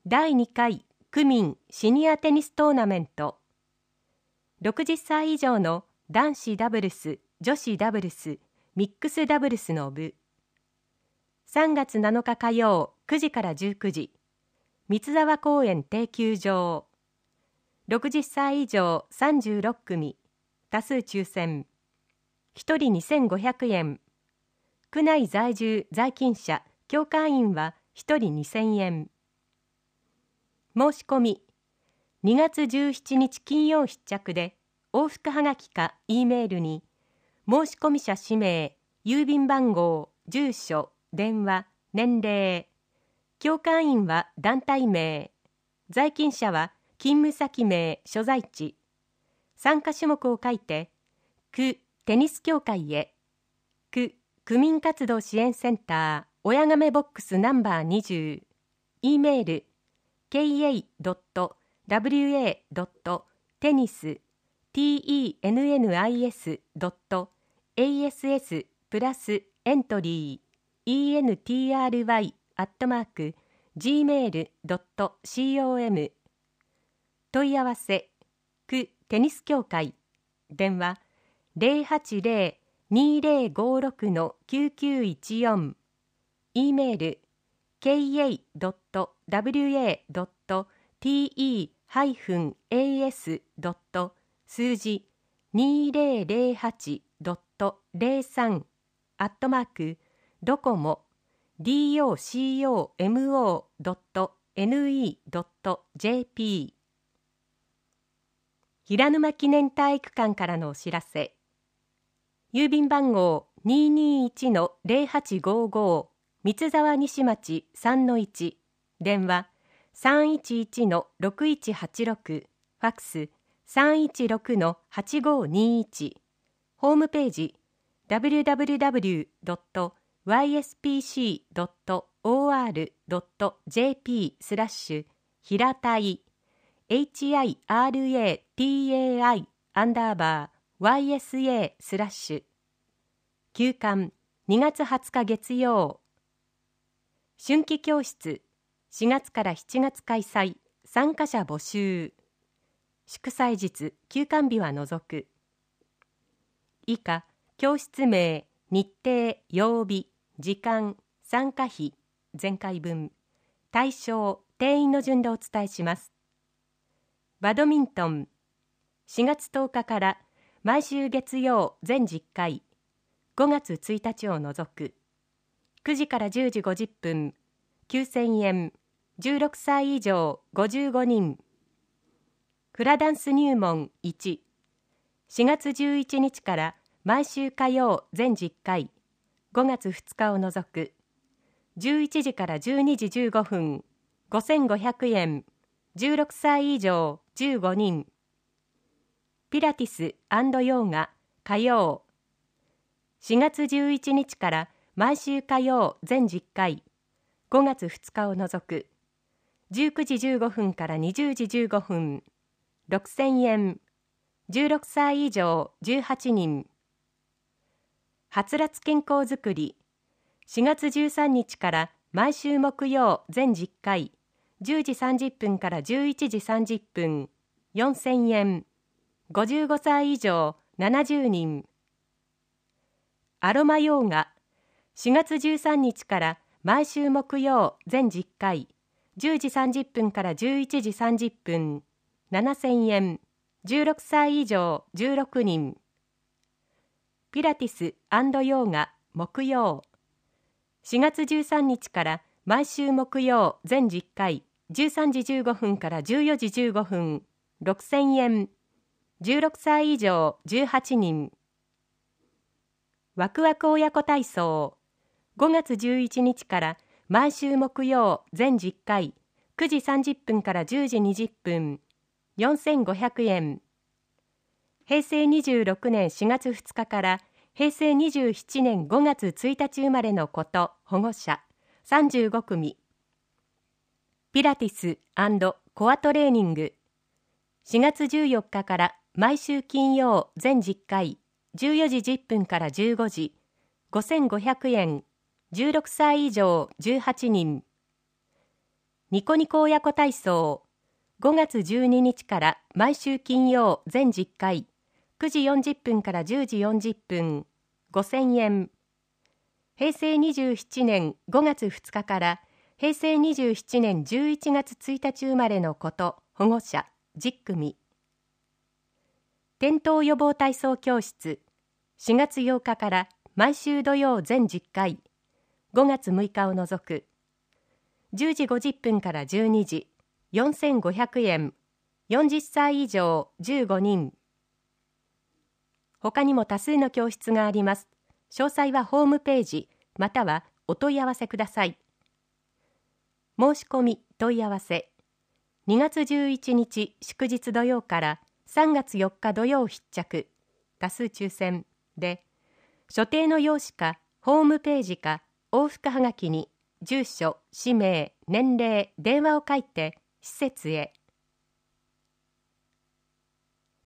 第2回区民シニアテニストーナメント。60歳以上の男子ダブルス、女子ダブルス、ミックスダブルスの部。3月7日火曜9時から19時、三沢公園定休場。60歳以上36組、多数抽選。1人2500円。区内在住在勤者、協会員は1人2000円。申し込み、2月17日金曜必着で、往復はがきか E メールに、申し込み者氏名、郵便番号、住所、電話、年齢、協会員は団体名、在勤者は勤務先名、所在地、参加種目を書いて、区テニス協会へ、区区民活動支援センター、親亀ボックスナンバー20、E メール、ka.tennis+entry@gmail.com 問い合わせ、区テニス協会、電話080-2056-9914、E メール、ka.wa.te-as. 数字 2008.03 docomo.ne.jp。 平沼記念体育館からのお知らせ。郵便番号 221-0855 三沢西町 3-1、 電話 311-6186、 ファックス 316-8521、 ホームページ www.yspc.or.jp 平たい HIRATAI_YSA/ 休館2月20日月曜。春季教室4月から7月開催、参加者募集。祝祭日、休館日は除く。以下、教室名、日程、曜日、時間、参加費、前回分、対象、定員の順でお伝えします。バドミントン、4月10日から毎週月曜全10回、5月1日を除く。9時から10時50分、9000円、16歳以上55人。フラダンス入門1、4月11日から毎週火曜全10回、5月2日を除く。11時から12時15分、5500円、16歳以上15人。ピラティス&ヨガ火曜、4月11日から毎週火曜全10回、5月2日を除く。19時15分から20時15分、6000円、16歳以上18人。はつらつ健康づくり、4月13日から毎週木曜全10回、10時30分から11時30分、4000円、55歳以上70人。アロマヨーガ、4月13日から毎週木曜全10回、10時30分から11時30分、7000円、16歳以上16人。ピラティス&ヨガ木曜、4月13日から毎週木曜全10回、13時15分から14時15分、6000円、16歳以上18人。ワクワク親子体操、5月11日から毎週木曜全10回、9時30分から10時20分、4500円。平成26年4月2日から平成27年5月1日生まれの子と保護者35組。ピラティス&コアトレーニング、4月14日から毎週金曜全10回、14時10分から15時、5500円、16歳以上18人。 ニコニコ親子体操5月12日から毎週金曜全10回9時40分から10時40分5000円。平成27年5月2日から平成27年11月1日生まれの子と保護者10組。転倒予防体操教室4月8日から毎週土曜全10回5月6日を除く10時50分から12時4500円。40歳以上15人。他にも多数の教室があります。詳細はホームページまたはお問い合わせください。申し込み問い合わせ2月11日祝日土曜から3月4日土曜必着多数抽選で所定の用紙かホームページか往復はがきに住所、氏名、年齢、電話を書いて施設へ